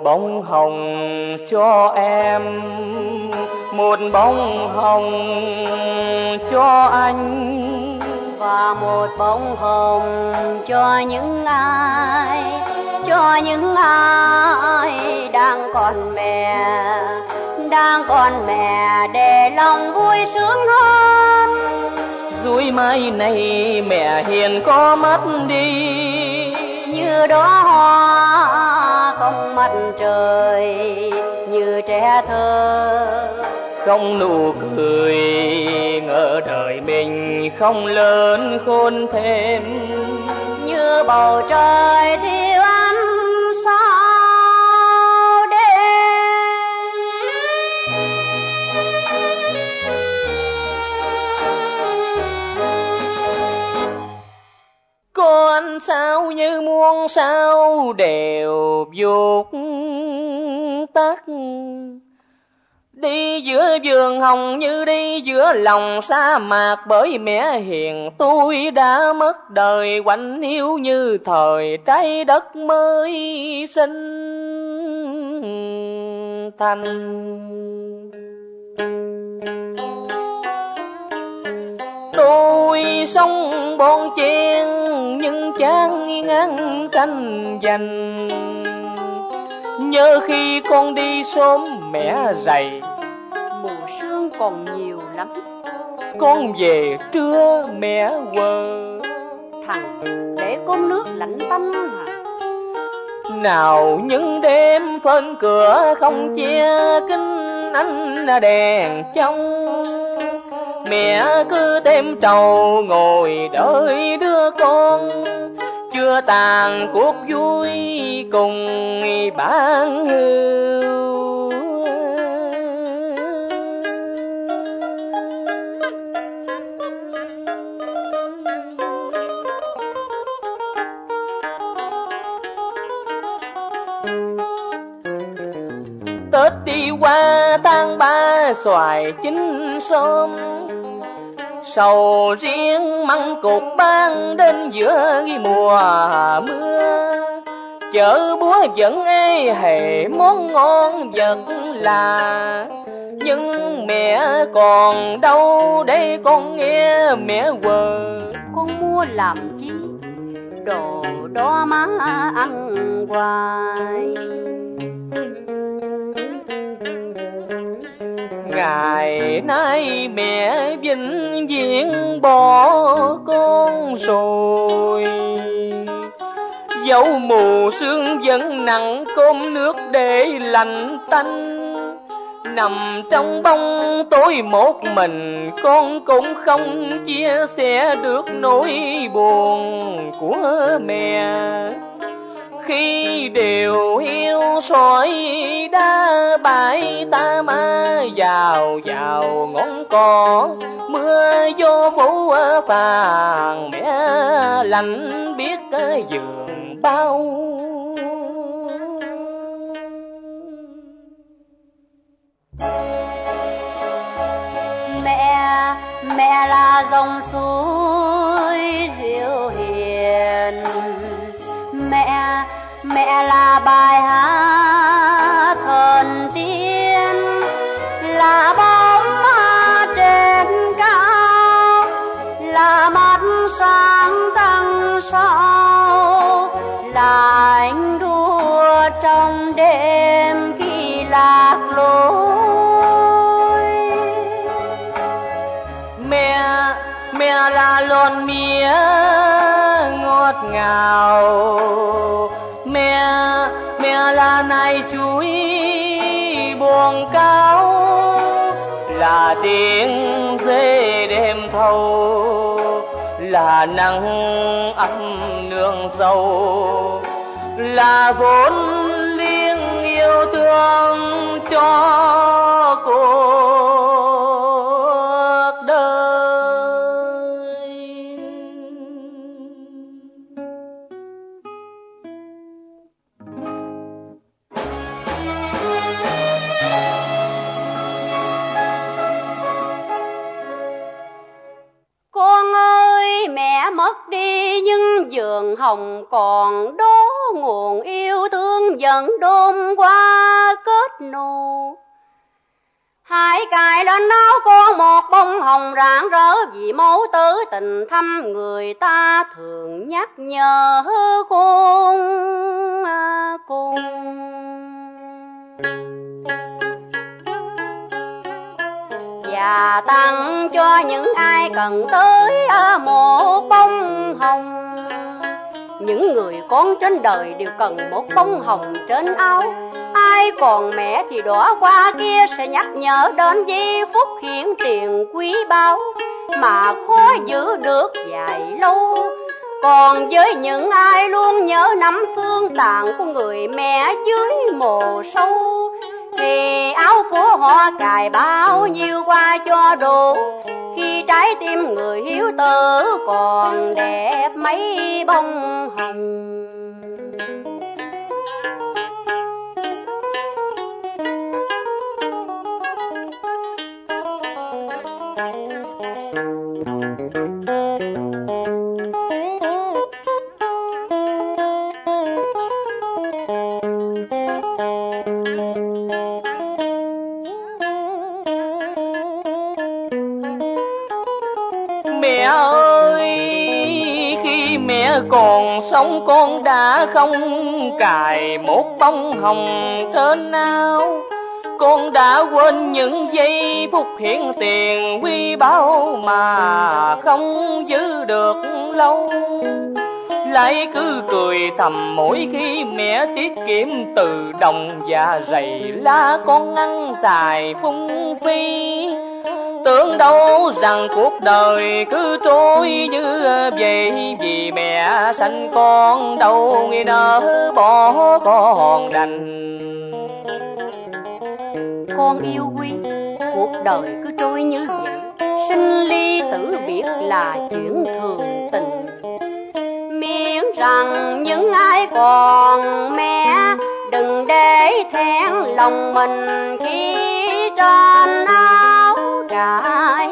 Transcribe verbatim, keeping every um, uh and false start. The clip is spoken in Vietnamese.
bông hồng cho em, một bông hồng cho anh, và một bông hồng cho những ai, cho những ai đang còn mẹ, đang còn mẹ để lòng vui sướng hơn. Rồi mai này mẹ hiền có mất đi, như đóa hoa không mặt trời, như trẻ thơ không nụ cười, ngỡ đời mình không lớn khôn thêm, như bầu trời thiếu ánh sao đêm. Con sao như muôn sao đều vụt tắt, đi giữa vườn hồng như đi giữa lòng sa mạc, bởi mẹ hiền tôi đã mất đời, quạnh hiu như thời trái đất mới sinh thành. Tôi sống bon chen nhưng chán ngán tranh giành, nhớ khi con đi sớm mẹ dày, mùa sương còn nhiều lắm, con về trưa mẹ quờ. Thằng để con nước lạnh tanh hả? Nào những đêm phên cửa không che kính ánh đèn trong, mẹ cứ thêm trầu ngồi đợi đứa con, chưa tàn cuộc vui cùng bạn hưu. Tết đi qua tháng ba xoài chín sớm, sầu riêng măng cục ban đến giữa mùa mưa, chợ búa vẫn ê hề món ngon vật là, nhưng mẹ còn đâu để con nghe mẹ quờ. Con mua làm chi đồ đó má ăn hoài, ngày nay mẹ vĩnh viễn bỏ con rồi, dẫu mù sương vẫn nặng cơm nước để lạnh tanh, nằm trong bóng tối một mình con cũng không chia sẻ được nỗi buồn của mẹ. Khi đều hiu sỏi đá bãi ta ma vào vào ngón cỏ, mưa gió phủ phàng mẹ lạnh biết giường bao. Mẹ mẹ là dòng suối dịu hiền, mẹ mẹ là bài hát thần tiên, là bóng ma trên cao, là mắt sáng trăng sao, là ánh đua trong đêm khi lạc lối. Mẹ mẹ là lon mía ngọt ngào, mẹ mẹ là nai chuối buồn cao, là tiếng dê đêm thâu, là nắng ấm nương dâu, là vốn liêng yêu thương cho cuộc đời. Con ơi mẹ mất đi nhưng giường hồng còn đó, nguồn yêu thương dần đôn qua kết nụ. Hãy cài lên áo con một bông hồng rạng rỡ, vì mẫu tử tình thâm người ta thường nhắc nhở khôn cùng. Và tặng cho những ai cần tới một bông hồng. Những người con trên đời đều cần một bông hồng trên áo. Ai còn mẹ thì đóa hoa kia sẽ nhắc nhở đến giây phút hiện tiền quý báu mà khó giữ được dài lâu. Còn với những ai luôn nhớ nắm xương tàn của người mẹ dưới mồ sâu, thì áo của họ cài bao nhiêu qua cho đủ, khi trái tim người hiếu tử còn đẹp mấy bông hồng. Mẹ ơi, khi mẹ còn sống con đã không cài một bông hồng trên áo. Con đã quên những giây phút hiện tiền quý báu mà không giữ được lâu. Lại cứ cười thầm mỗi khi mẹ tiết kiệm từ đồng và rầy la con ăn xài phung phí. Tưởng đâu rằng cuộc đời cứ trôi như vậy, vì mẹ sanh con đâu nghi nỡ bỏ con đành. Con yêu quý, cuộc đời cứ trôi như vậy, sinh ly tử biệt là chuyện thường tình. Miễn rằng những ai còn mẹ đừng để thẹn lòng mình khi trên áo cài